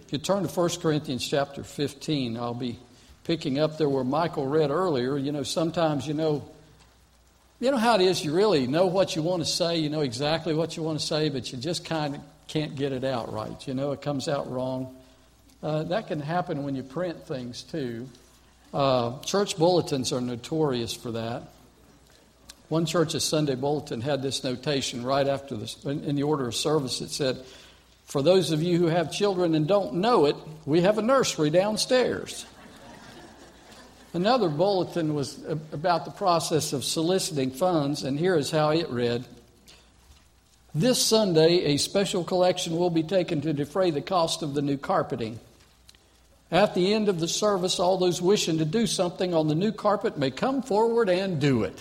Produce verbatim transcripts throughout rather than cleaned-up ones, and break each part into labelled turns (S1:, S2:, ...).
S1: If you turn to First Corinthians chapter fifteen, I'll be picking up there where Michael read earlier. You know, sometimes, you know, you know how it is, you really know what you want to say, you know exactly what you want to say, but you just kind of can't get it out right. You know, it comes out wrong. Uh, that can happen when you print things, too. Uh, church bulletins are notorious for that. One church's Sunday bulletin had this notation right after this, in the order of service. It said, "For those of you who have children and don't know it, we have a nursery downstairs." Another bulletin was about the process of soliciting funds, and here is how it read. "This Sunday, a special collection will be taken to defray the cost of the new carpeting. At the end of the service, all those wishing to do something on the new carpet may come forward and do it."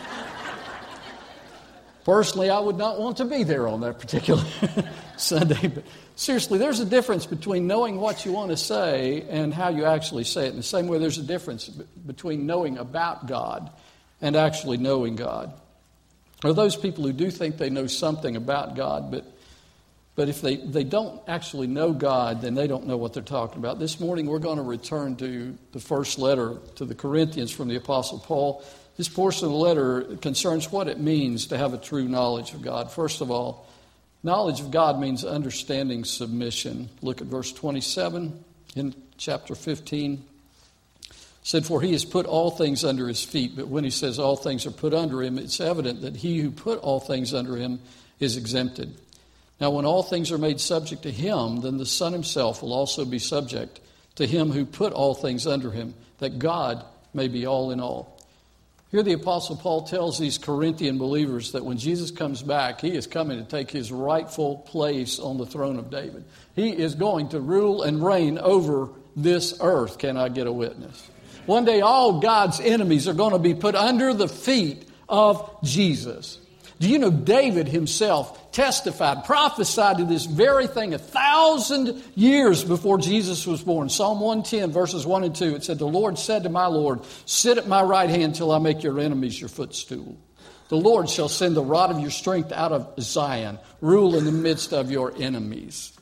S1: Personally, I would not want to be there on that particular Sunday. But seriously, there's a difference between knowing what you want to say and how you actually say it. In the same way, there's a difference b- between knowing about God and actually knowing God. There are those people who do think they know something about God, but but if they, they don't actually know God, then they don't know what they're talking about. This morning, we're going to return to the first letter to the Corinthians from the Apostle Paul. This portion of the letter concerns what it means to have a true knowledge of God. First of all, knowledge of God means understanding submission. Look at verse twenty-seven in chapter fifteen. It said, "For he has put all things under his feet." But when he says all things are put under him, it's evident that he who put all things under him is exempted. Now, when all things are made subject to him, then the Son himself will also be subject to him who put all things under him, that God may be all in all. Here the Apostle Paul tells these Corinthian believers that when Jesus comes back, he is coming to take his rightful place on the throne of David. He is going to rule and reign over this earth. Can I get a witness? One day all God's enemies are going to be put under the feet of Jesus. Do you know David himself testified, prophesied to this very thing a thousand years before Jesus was born? Psalm one ten, verses one and two, it said, "The Lord said to my Lord, sit at my right hand till I make your enemies your footstool. The Lord shall send the rod of your strength out of Zion, rule in the midst of your enemies."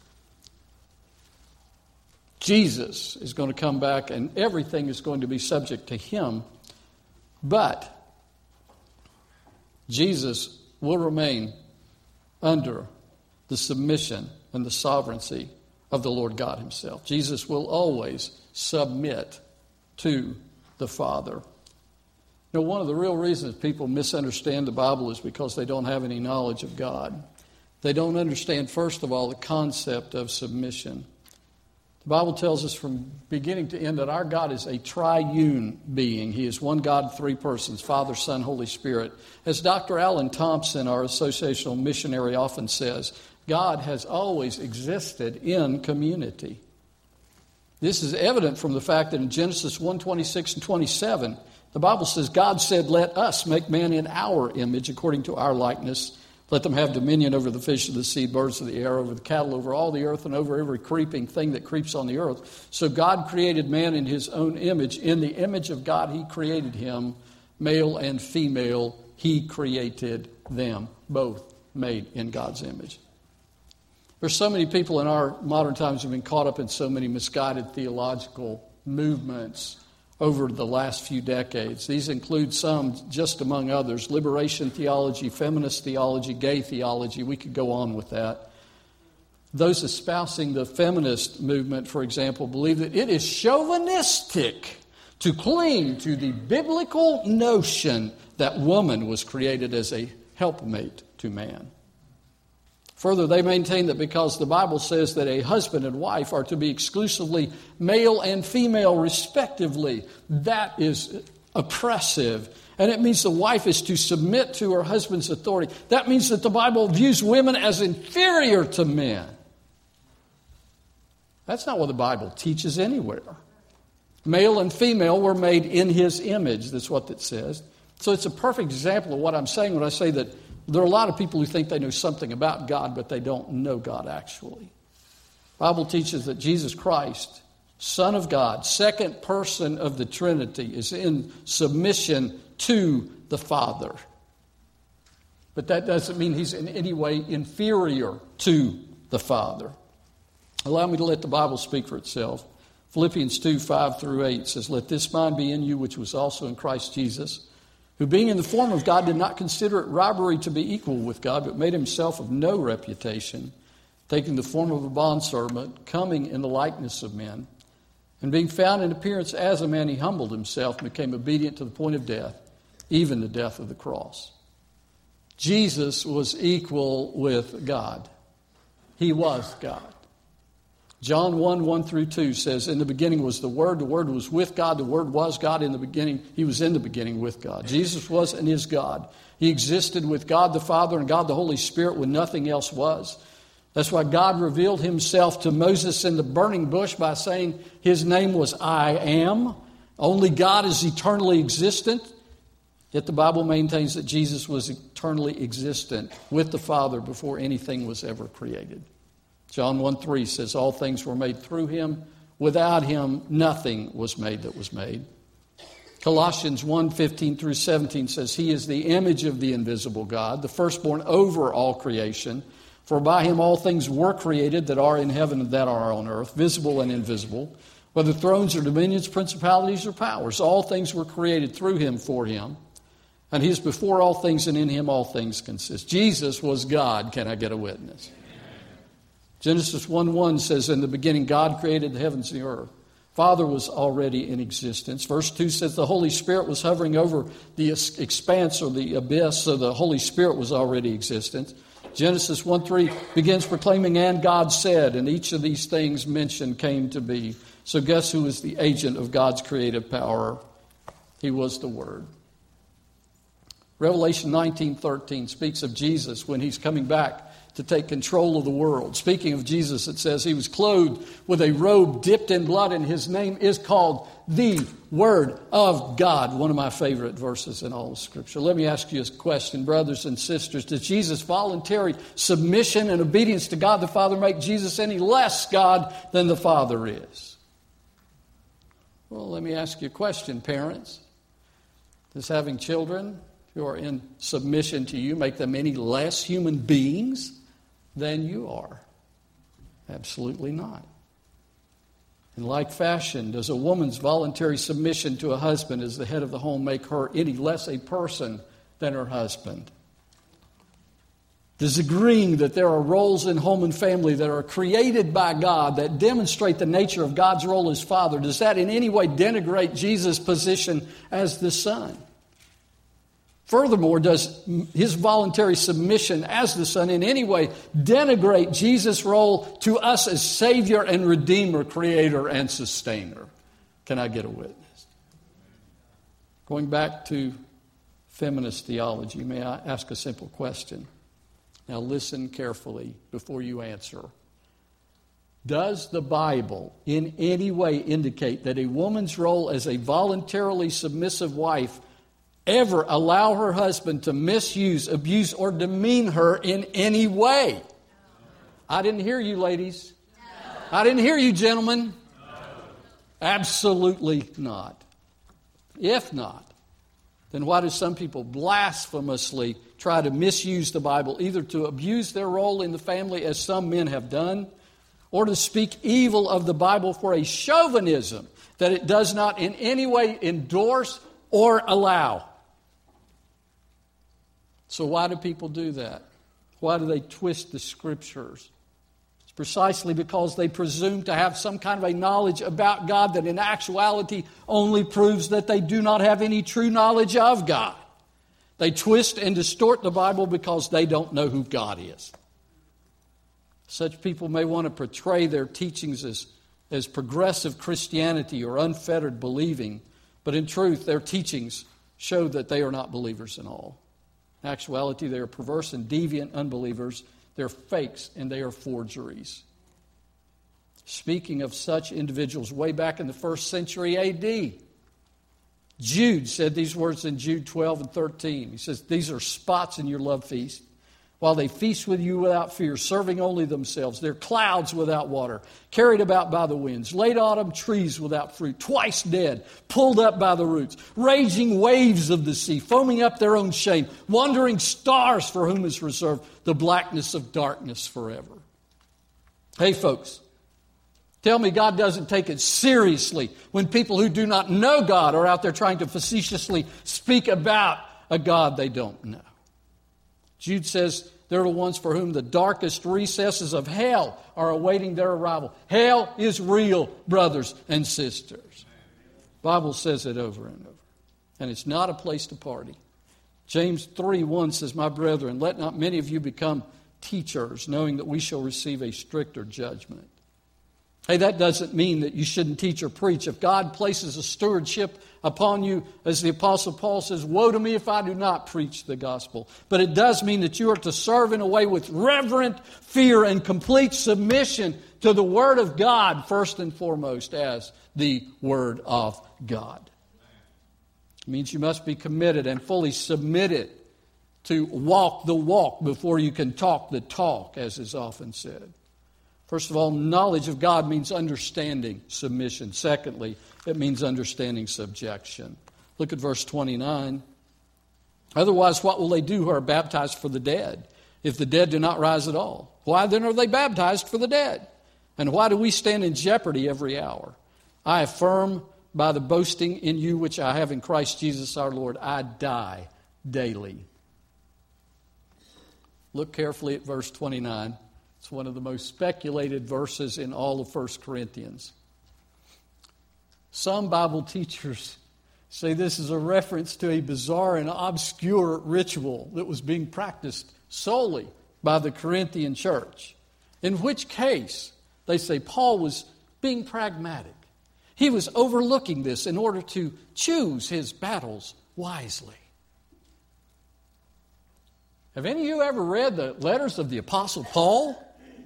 S1: Jesus is going to come back and everything is going to be subject to him. But Jesus will remain under the submission and the sovereignty of the Lord God himself. Jesus will always submit to the Father. You know, one of the real reasons people misunderstand the Bible is because they don't have any knowledge of God. They don't understand, first of all, the concept of submission. The Bible tells us from beginning to end that our God is a triune being. He is one God, three persons, Father, Son, Holy Spirit. As Doctor Alan Thompson, our associational missionary, often says, God has always existed in community. This is evident from the fact that in Genesis one, twenty-six and twenty-seven, the Bible says, God said, "Let us make man in our image, according to our likeness. Let them have dominion over the fish of the sea, birds of the air, over the cattle, over all the earth, and over every creeping thing that creeps on the earth." So God created man in his own image. In the image of God, he created him. Male and female, he created them. Both made in God's image. There's so many people in our modern times who have been caught up in so many misguided theological movements over the last few decades. These include some, just among others, liberation theology, feminist theology, gay theology. We could go on with that. Those espousing the feminist movement, for example, believe that it is chauvinistic to cling to the biblical notion that woman was created as a helpmate to man. Further, they maintain that because the Bible says that a husband and wife are to be exclusively male and female respectively, that is oppressive. And it means the wife is to submit to her husband's authority. That means that the Bible views women as inferior to men. That's not what the Bible teaches anywhere. Male and female were made in his image. That's what it says. So it's a perfect example of what I'm saying when I say that there are a lot of people who think they know something about God, but they don't know God actually. The Bible teaches that Jesus Christ, Son of God, second person of the Trinity, is in submission to the Father. But that doesn't mean he's in any way inferior to the Father. Allow me to let the Bible speak for itself. Philippians two, five through eight says, "Let this mind be in you, which was also in Christ Jesus, who being in the form of God did not consider it robbery to be equal with God, but made himself of no reputation, taking the form of a bondservant, coming in the likeness of men. And being found in appearance as a man, he humbled himself and became obedient to the point of death, even the death of the cross." Jesus was equal with God. He was God. John one, one through two says, "In the beginning was the Word, the Word was with God, the Word was God in the beginning. He was in the beginning with God." Jesus was and is God. He existed with God the Father and God the Holy Spirit when nothing else was. That's why God revealed himself to Moses in the burning bush by saying his name was I Am. Only God is eternally existent. Yet the Bible maintains that Jesus was eternally existent with the Father before anything was ever created. John one three says, "All things were made through him. Without him, nothing was made that was made." Colossians one, fifteen through seventeen says, "He is the image of the invisible God, the firstborn over all creation. For by him all things were created that are in heaven and that are on earth, visible and invisible, whether thrones or dominions, principalities or powers. All things were created through him, for him. And he is before all things, and in him all things consist." Jesus was God. Can I get a witness? Genesis one one says, "In the beginning God created the heavens and the earth." Father was already in existence. Verse two says the Holy Spirit was hovering over the expanse or the abyss, so the Holy Spirit was already existent. Genesis one three begins proclaiming, "And God said," and each of these things mentioned came to be. So guess who is the agent of God's creative power? He was the Word. Revelation nineteen thirteen speaks of Jesus when he's coming back to take control of the world. Speaking of Jesus, it says he was clothed with a robe dipped in blood, and his name is called the Word of God. One of my favorite verses in all of Scripture. Let me ask you a question, brothers and sisters. Did Jesus' voluntary submission and obedience to God the Father make Jesus any less God than the Father is? Well, let me ask you a question, parents. Does having children who are in submission to you make them any less human beings than you are? Absolutely not. In like fashion, does a woman's voluntary submission to a husband as the head of the home make her any less a person than her husband? Does agreeing that there are roles in home and family that are created by God that demonstrate the nature of God's role as Father, does that in any way denigrate Jesus' position as the Son? Furthermore, does his voluntary submission as the Son in any way denigrate Jesus' role to us as Savior and Redeemer, Creator and Sustainer? Can I get a witness? Going back to feminist theology, may I ask a simple question? Now listen carefully before you answer. Does the Bible in any way indicate that a woman's role as a voluntarily submissive wife ever allow her husband to misuse, abuse, or demean her in any way? No. I didn't hear you, ladies. No. I didn't hear you, gentlemen. No. Absolutely not. If not, then why do some people blasphemously try to misuse the Bible, either to abuse their role in the family, as some men have done, or to speak evil of the Bible for a chauvinism that it does not in any way endorse or allow? So why do people do that? Why do they twist the Scriptures? It's precisely because they presume to have some kind of a knowledge about God that in actuality only proves that they do not have any true knowledge of God. They twist and distort the Bible because they don't know who God is. Such people may want to portray their teachings as, as progressive Christianity or unfettered believing, but in truth, their teachings show that they are not believers at all. In actuality, they are perverse and deviant unbelievers. They're fakes and they are forgeries. Speaking of such individuals way back in the first century A D, Jude said these words in Jude twelve and thirteen. He says, "These are spots in your love feast, while they feast with you without fear, serving only themselves. They're clouds without water, carried about by the winds, late autumn trees without fruit, twice dead, pulled up by the roots, raging waves of the sea, foaming up their own shame, wandering stars for whom is reserved the blackness of darkness forever." Hey, folks, Tell me God doesn't take it seriously when people who do not know God are out there trying to facetiously speak about a God they don't know. Jude says they're the ones for whom the darkest recesses of hell are awaiting their arrival. Hell is real, brothers and sisters. The Bible says it over and over. And it's not a place to party. James three one says, My brethren, let not many of you become teachers, knowing that we shall receive a stricter judgment. Hey, that doesn't mean that you shouldn't teach or preach. If God places a stewardship upon you, as the Apostle Paul says, woe to me if I do not preach the gospel. But it does mean that you are to serve in a way with reverent fear and complete submission to the Word of God, first and foremost, as the Word of God. It means you must be committed and fully submitted to walk the walk before you can talk the talk, as is often said. First of all, knowledge of God means understanding submission. Secondly, it means understanding subjection. Look at verse twenty-nine. Otherwise, what will they do who are baptized for the dead, if the dead do not rise at all? Why then are they baptized for the dead? And why do we stand in jeopardy every hour? I affirm by the boasting in you which I have in Christ Jesus our Lord, I die daily. Look carefully at verse twenty-nine. It's one of the most speculated verses in all of First Corinthians. Some Bible teachers say this is a reference to a bizarre and obscure ritual that was being practiced solely by the Corinthian church. In which case, they say Paul was being pragmatic. He was overlooking this in order to choose his battles wisely. Have any of you ever read the letters of the Apostle Paul?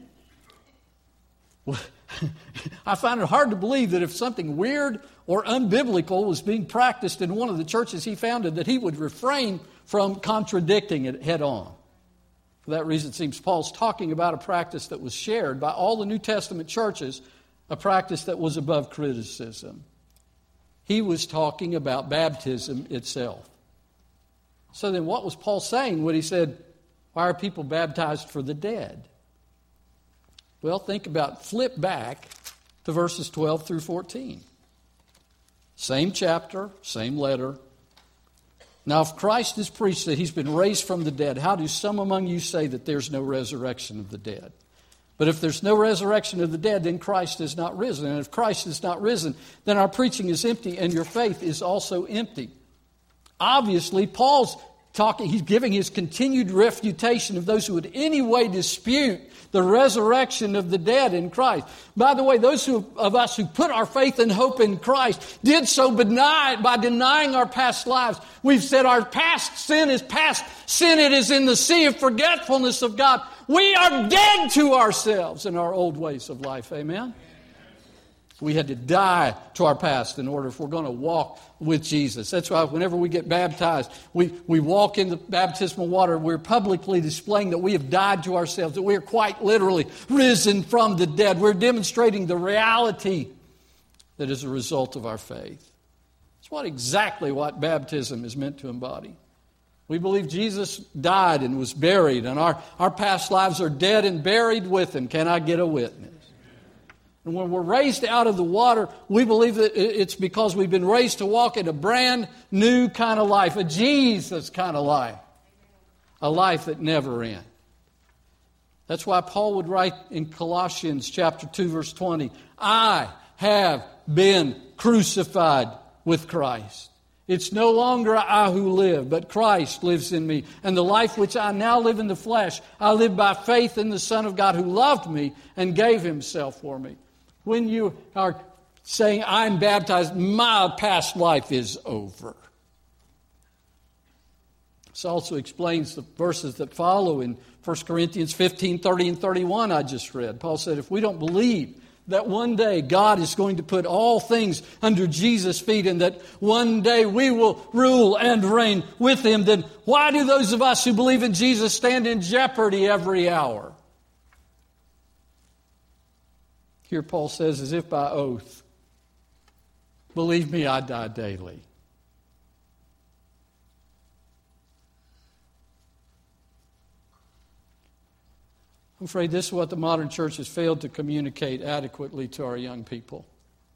S1: I find it hard to believe that if something weird or unbiblical was being practiced in one of the churches he founded, that he would refrain from contradicting it head on. For that reason, it seems Paul's talking about a practice that was shared by all the New Testament churches, a practice that was above criticism. He was talking about baptism itself. So then what was Paul saying when he said, why are people baptized for the dead? Well, think about, flip back to verses twelve through fourteen. Same chapter, same letter. Now, if Christ is preached that he's been raised from the dead, how do some among you say that there's no resurrection of the dead? But if there's no resurrection of the dead, then Christ is not risen. And if Christ is not risen, then our preaching is empty and your faith is also empty. Obviously, Paul's talking, he's giving his continued refutation of those who would any way dispute the resurrection of the dead in Christ. By the way, those who, of us who put our faith and hope in Christ did so deny, by denying our past lives. We've said our past sin is past sin. It is in the sea of forgetfulness of God. We are dead to ourselves and our old ways of life. Amen? We had to die to our past in order if we're going to walk with Jesus. That's why whenever we get baptized, we, we walk in the baptismal water, we're publicly displaying that we have died to ourselves, that we are quite literally risen from the dead. We're demonstrating the reality that is a result of our faith. It's what exactly what baptism is meant to embody. We believe Jesus died and was buried, and our, our past lives are dead and buried with Him. Can I get a witness? And when we're raised out of the water, we believe that it's because we've been raised to walk in a brand new kind of life, a Jesus kind of life, a life that never ends. That's why Paul would write in Colossians chapter two, verse twenty, I have been crucified with Christ. It's no longer I who live, but Christ lives in me. And the life which I now live in the flesh, I live by faith in the Son of God who loved me and gave Himself for me. When you are saying, I'm baptized, my past life is over. This also explains the verses that follow in First Corinthians fifteen, thirty, and thirty-one I just read. Paul said, if we don't believe that one day God is going to put all things under Jesus' feet and that one day we will rule and reign with Him, then why do those of us who believe in Jesus stand in jeopardy every hour? Here Paul says, as if by oath, believe me, I die daily. I'm afraid this is what the modern church has failed to communicate adequately to our young people.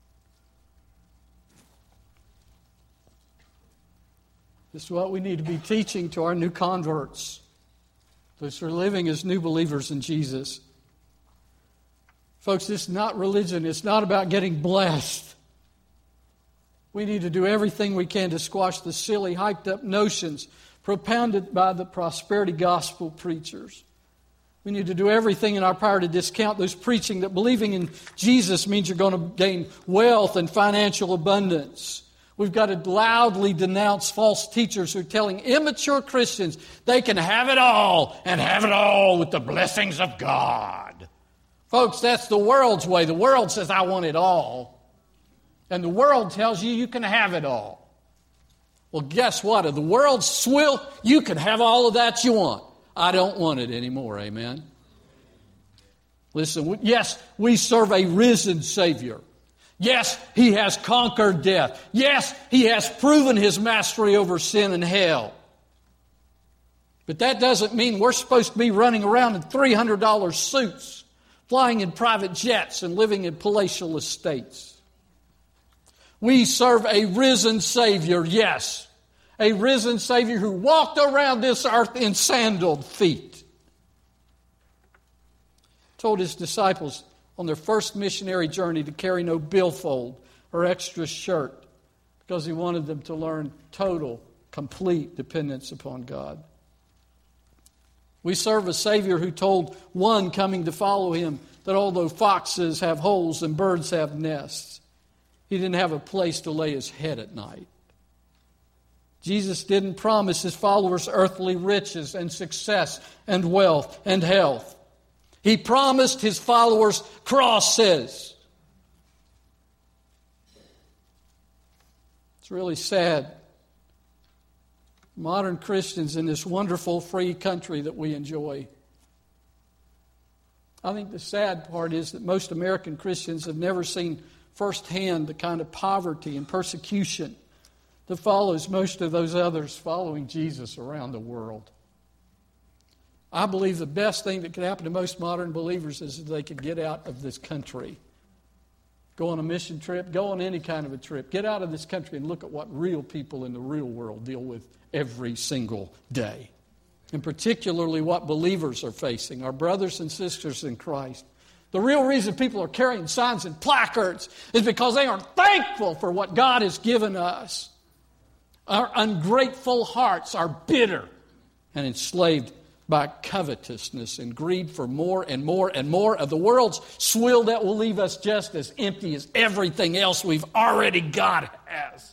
S1: This is what we need to be teaching to our new converts, those who are living as new believers in Jesus. Folks, this is not religion. It's not about getting blessed. We need to do everything we can to squash the silly, hyped-up notions propounded by the prosperity gospel preachers. We need to do everything in our power to discount those preaching that believing in Jesus means you're going to gain wealth and financial abundance. We've got to loudly denounce false teachers who are telling immature Christians they can have it all and have it all with the blessings of God. Folks, that's the world's way. The world says, I want it all. And the world tells you you can have it all. Well, guess what? If the world's swill, you can have all of that you want. I don't want it anymore, amen? Listen, yes, we serve a risen Savior. Yes, He has conquered death. Yes, He has proven His mastery over sin and hell. But that doesn't mean we're supposed to be running around in three hundred dollars suits, flying in private jets, and living in palatial estates. We serve a risen Savior, yes. A risen Savior who walked around this earth in sandaled feet. Told His disciples on their first missionary journey to carry no billfold or extra shirt because He wanted them to learn total, complete dependence upon God. We serve a Savior who told one coming to follow Him that although foxes have holes and birds have nests, He didn't have a place to lay His head at night. Jesus didn't promise His followers earthly riches and success and wealth and health. He promised His followers crosses. It's really sad. Modern Christians in this wonderful free country that we enjoy. I think the sad part is that most American Christians have never seen firsthand the kind of poverty and persecution that follows most of those others following Jesus around the world. I believe the best thing that could happen to most modern believers is that they could get out of this country. Go on a mission trip, go on any kind of a trip. Get out of this country and look at what real people in the real world deal with every single day. And particularly what believers are facing, our brothers and sisters in Christ. The real reason people are carrying signs and placards is because they aren't thankful for what God has given us. Our ungrateful hearts are bitter and enslaved by covetousness and greed for more and more and more of the world's swill that will leave us just as empty as everything else we've already got has.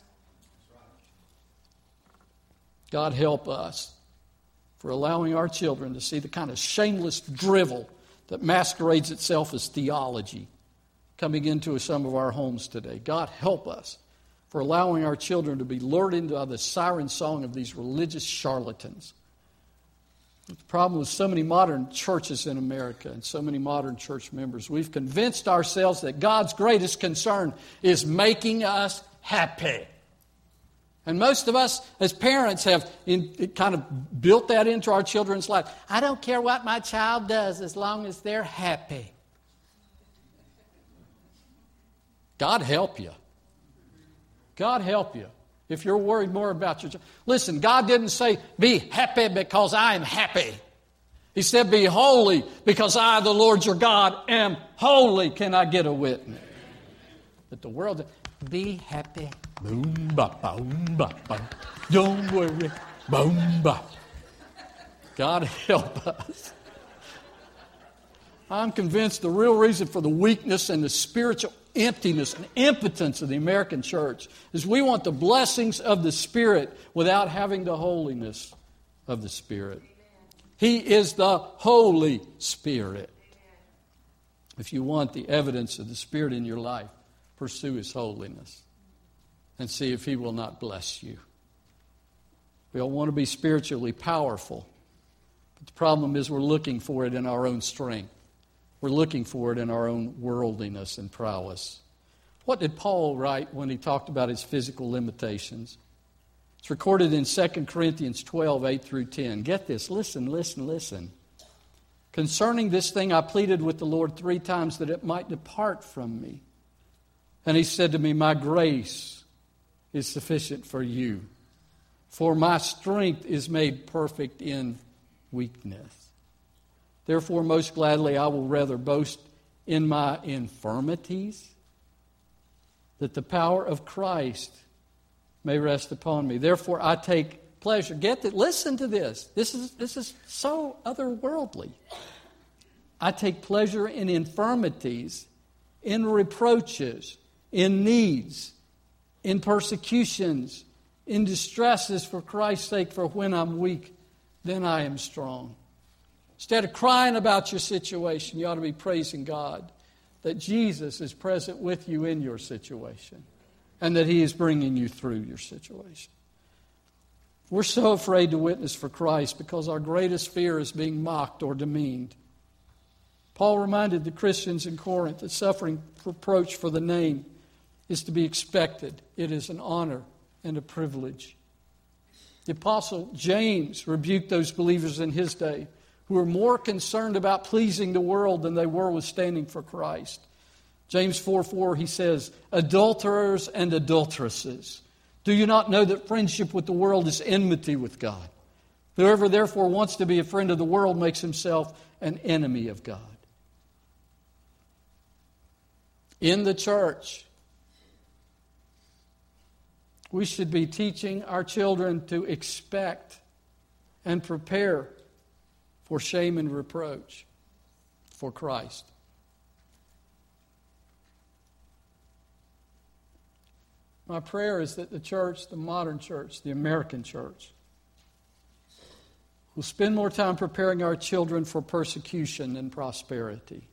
S1: God help us for allowing our children to see the kind of shameless drivel that masquerades itself as theology coming into some of our homes today. God help us for allowing our children to be lured into the siren song of these religious charlatans. The problem with so many modern churches in America and so many modern church members, we've convinced ourselves that God's greatest concern is making us happy. And most of us as parents have in, kind of built that into our children's life. I don't care what my child does as long as they're happy. God help you. God help you. If you're worried more about your child. Listen, God didn't say, be happy because I am happy. He said, be holy because I, the Lord your God, am holy. Can I get a witness? But the world, be happy. Boom, ba, boom, ba, ba. Don't worry. Boom, ba. God help us. I'm convinced the real reason for the weakness and the spiritual emptiness and impotence of the American church is we want the blessings of the Spirit without having the holiness of the Spirit. He is the Holy Spirit. If you want the evidence of the Spirit in your life, pursue His holiness and see if He will not bless you. We all want to be spiritually powerful, but the problem is we're looking for it in our own strength. We're looking for it in our own worldliness and prowess. What did Paul write when he talked about his physical limitations? It's recorded in Second Corinthians twelve, eight through ten. Get this. Listen, listen, listen. Concerning this thing I pleaded with the Lord three times that it might depart from me. And he said to me, my grace is sufficient for you, for my strength is made perfect in weakness. Therefore, most gladly I will rather boast in my infirmities, that the power of Christ may rest upon me. Therefore, I take pleasure. Get that? Listen to this. This is, this is so otherworldly. I take pleasure in infirmities, in reproaches, in needs, in persecutions, in distresses for Christ's sake, for when I'm weak, then I am strong. Instead of crying about your situation, you ought to be praising God that Jesus is present with you in your situation and that He is bringing you through your situation. We're so afraid to witness for Christ because our greatest fear is being mocked or demeaned. Paul reminded the Christians in Corinth that suffering reproach for the name is to be expected. It is an honor and a privilege. The Apostle James rebuked those believers in his day who were more concerned about pleasing the world than they were with standing for Christ. James four four, he says, adulterers and adulteresses, do you not know that friendship with the world is enmity with God? Whoever therefore wants to be a friend of the world makes himself an enemy of God. In the church, we should be teaching our children to expect and prepare for shame and reproach for Christ. My prayer is that the church, the modern church, the American church, will spend more time preparing our children for persecution than prosperity.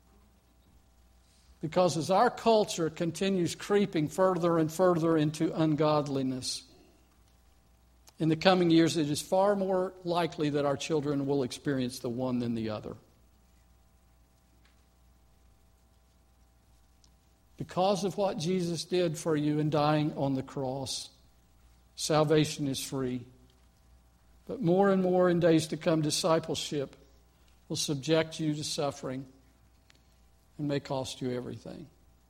S1: Because as our culture continues creeping further and further into ungodliness, in the coming years it is far more likely that our children will experience the one than the other. Because of what Jesus did for you in dying on the cross, salvation is free. But more and more in days to come, discipleship will subject you to suffering and may cost you everything.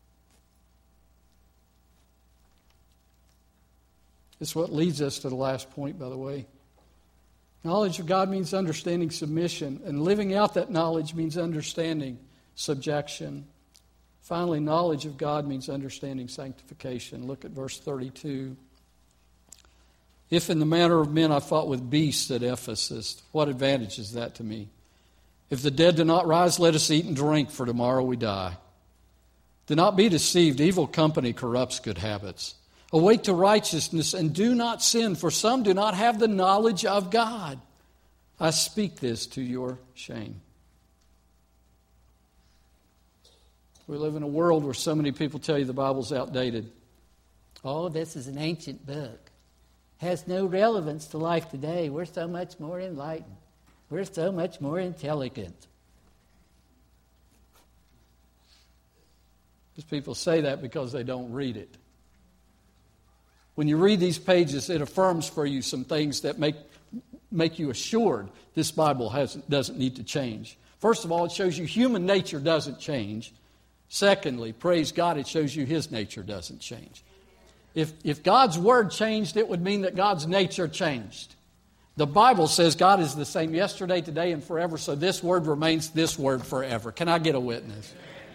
S1: It's what leads us to the last point, by the way. Knowledge of God means understanding submission, and living out that knowledge means understanding subjection. Finally, knowledge of God means understanding sanctification. Look at verse thirty-two. If in the manner of men I fought with beasts at Ephesus, what advantage is that to me? If the dead do not rise, let us eat and drink, for tomorrow we die. Do not be deceived. Evil company corrupts good habits. Awake to righteousness and do not sin, for some do not have the knowledge of God. I speak this to your shame. We live in a world where so many people tell you the Bible's outdated.
S2: Oh, this is an ancient book. Has no relevance to life today. We're so much more enlightened. We're so much more intelligent. These people say that because they don't read it. When you read these pages, it affirms for you some things that make make you assured this Bible hasn't, doesn't need to change. First of all, it shows you human nature doesn't change. Secondly, praise God, it shows you His nature doesn't change. If, if God's Word changed, it would mean that God's nature changed. The Bible says God is the same yesterday, today, and forever, so this Word remains this Word forever. Can I get a witness?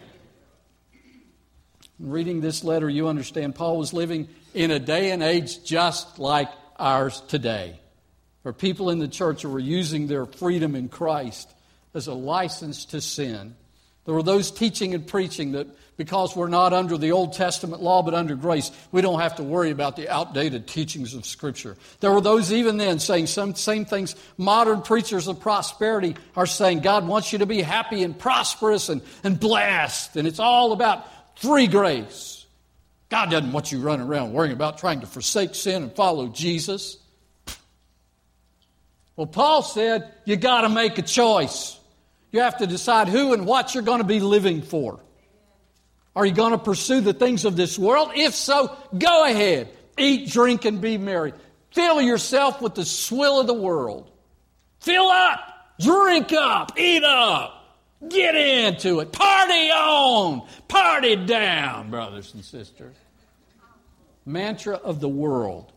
S2: In reading this letter, you understand Paul was living in a day and age just like ours today, where people in the church were using their freedom in Christ as a license to sin. There were those teaching and preaching that because we're not under the Old Testament law but under grace, we don't have to worry about the outdated teachings of Scripture. There were those even then saying some same things. Modern preachers of prosperity are saying God wants you to be happy and prosperous and, and blessed, and it's all about free grace. God doesn't want you running around worrying about trying to forsake sin and follow Jesus. Well, Paul said you got to make a choice. You have to decide who and what you're going to be living for. Are you going to pursue the things of this world? If so, go ahead. Eat, drink, and be merry. Fill yourself with the swill of the world. Fill up. Drink up, eat up, get into it, party on, party down, brothers and sisters. Mantra of the world.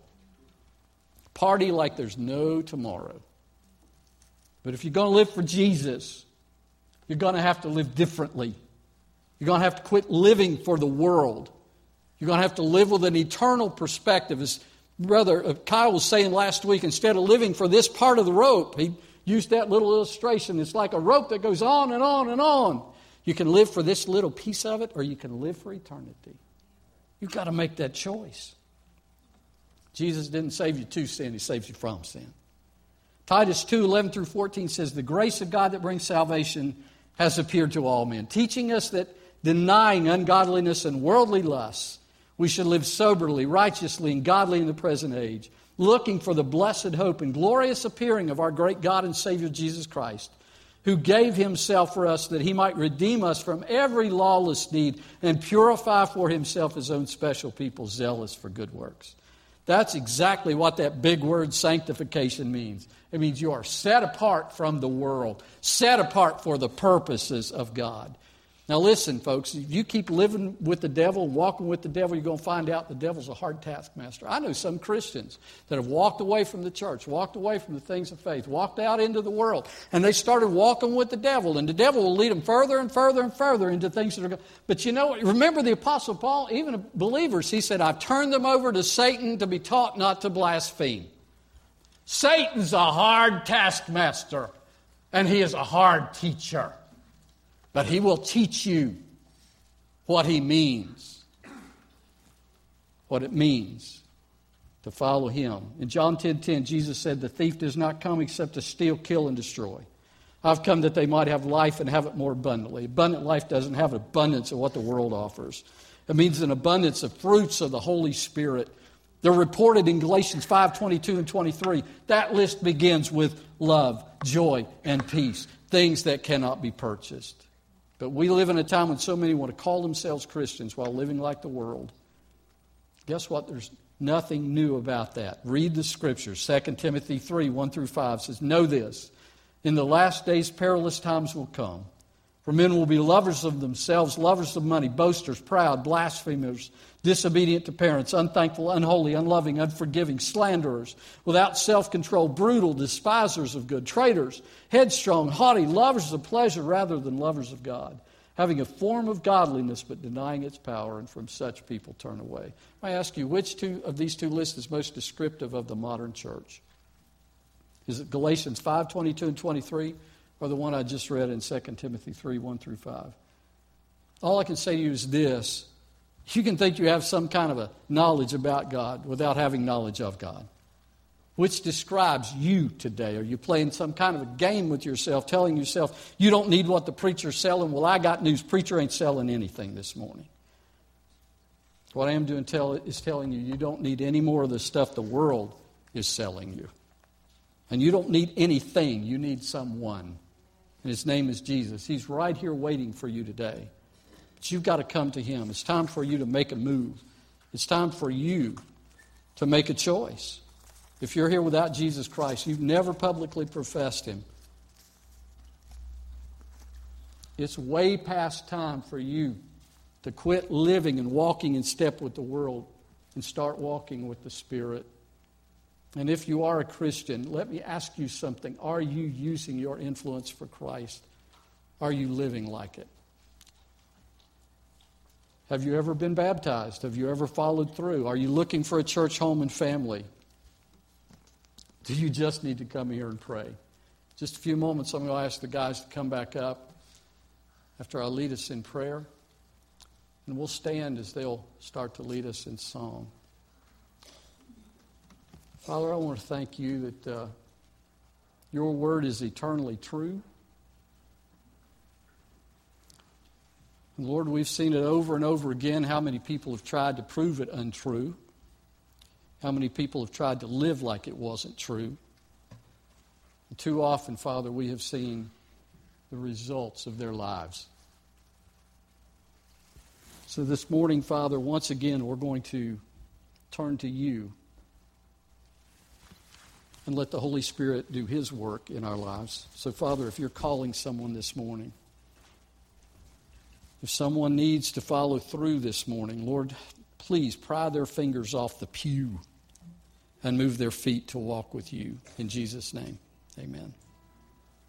S2: Party like there's no tomorrow. But if you're going to live for Jesus, you're going to have to live differently. You're going to have to quit living for the world. You're going to have to live with an eternal perspective. As Brother Kyle was saying last week, instead of living for this part of the rope, he used that little illustration. It's like a rope that goes on and on and on. You can live for this little piece of it, or you can live for eternity. You've got to make that choice. Jesus didn't save you to sin. He saves you from sin. Titus two, eleven through fourteen says, the grace of God that brings salvation has appeared to all men, teaching us that denying ungodliness and worldly lusts, we should live soberly, righteously, and godly in the present age, looking for the blessed hope and glorious appearing of our great God and Savior Jesus Christ, who gave himself for us that he might redeem us from every lawless deed and purify for himself his own special people, zealous for good works. That's exactly what that big word sanctification means. It means you are set apart from the world, set apart for the purposes of God. Now listen, folks, if you keep living with the devil, walking with the devil, you're going to find out the devil's a hard taskmaster. I know some Christians that have walked away from the church, walked away from the things of faith, walked out into the world, and they started walking with the devil, and the devil will lead them further and further and further into things that are going. But you know what? Remember the Apostle Paul, even believers, he said, I've turned them over to Satan to be taught not to blaspheme. Satan's a hard taskmaster, and he is a hard teacher. But he will teach you what he means, what it means to follow him. In John ten ten, Jesus said, the thief does not come except to steal, kill, and destroy. I've come that they might have life and have it more abundantly. Abundant life doesn't have abundance of what the world offers. It means an abundance of fruits of the Holy Spirit. They're reported in Galatians five twenty-two and twenty-three. That list begins with love, joy, and peace, things that cannot be purchased. But we live in a time when so many want to call themselves Christians while living like the world. Guess what? There's nothing new about that. Read the Scriptures. Second Timothy three, one through five says, know this, in the last days perilous times will come. For men will be lovers of themselves, lovers of money, boasters, proud, blasphemers, disobedient to parents, unthankful, unholy, unloving, unforgiving, slanderers, without self-control, brutal, despisers of good, traitors, headstrong, haughty, lovers of pleasure rather than lovers of God, having a form of godliness but denying its power, and from such people turn away. I ask you, which two of these two lists is most descriptive of the modern church? Is it Galatians five twenty-two and twenty-three? Or the one I just read in Second Timothy three, one through five. All I can say to you is this. You can think you have some kind of a knowledge about God without having knowledge of God. Which describes you today? Are you playing some kind of a game with yourself, telling yourself, you don't need what the preacher's selling? Well, I got news. Preacher ain't selling anything this morning. What I am doing tell, is telling you, you don't need any more of the stuff the world is selling you. And you don't need anything. You need someone. And his name is Jesus. He's right here waiting for you today. But you've got to come to him. It's time for you to make a move. It's time for you to make a choice. If you're here without Jesus Christ, you've never publicly professed him, it's way past time for you to quit living and walking in step with the world and start walking with the Spirit. And if you are a Christian, let me ask you something. Are you using your influence for Christ? Are you living like it? Have you ever been baptized? Have you ever followed through? Are you looking for a church home and family? Do you just need to come here and pray? Just a few moments, I'm going to ask the guys to come back up after I lead us in prayer. And we'll stand as they'll start to lead us in song. Father, I want to thank you that uh, your word is eternally true. And Lord, we've seen it over and over again how many people have tried to prove it untrue. How many people have tried to live like it wasn't true. And too often, Father, we have seen the results of their lives. So this morning, Father, once again, we're going to turn to you.
S1: and let the Holy Spirit do His work in our lives. So, Father, if you're calling someone this morning, if someone needs to follow through this morning, Lord, please pry their fingers off the pew and move their feet to walk with you. In Jesus' name, amen.